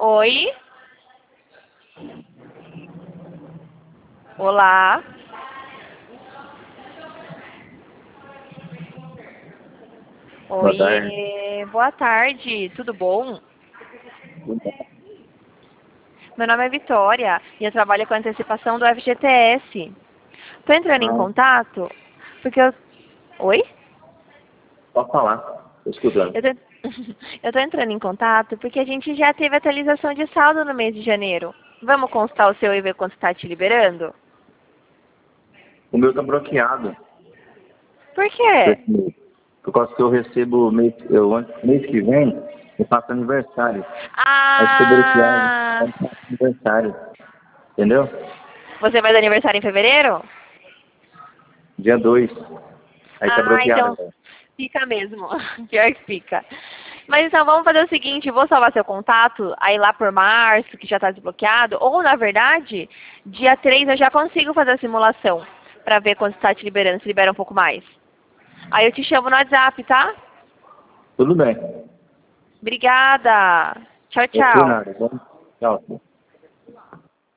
Oi? Olá? Boa tarde. Oi, boa tarde, tudo bom? Meu nome é Vitória e eu trabalho com antecipação do FGTS. Tô entrando em Ah, contato porque eu... Oi? pode falar. Tô escutando. Eu tô... eu tô entrando em contato porque a gente já teve atualização de saldo no mês de janeiro. Vamos consultar o seu e ver quanto está te liberando? O meu tá bloqueado. Por quê? Por causa que eu recebo mês que vem, eu faço aniversário. Aí ficou bloqueado. Ah, Eu faço aniversário. Entendeu? você faz aniversário em fevereiro? Dia 2. Aí tá Ah, bloqueado então agora. fica mesmo. Pior que fica. Mas então vamos fazer o seguinte, vou salvar seu contato, aí lá por março, que já está desbloqueado, ou na verdade, dia 3 eu já consigo fazer a simulação, para ver quanto está te liberando, se libera um pouco mais. Aí eu te chamo no WhatsApp, tá? Tudo bem. Obrigada. Tchau, É por tchau. nada. Tá? Tchau.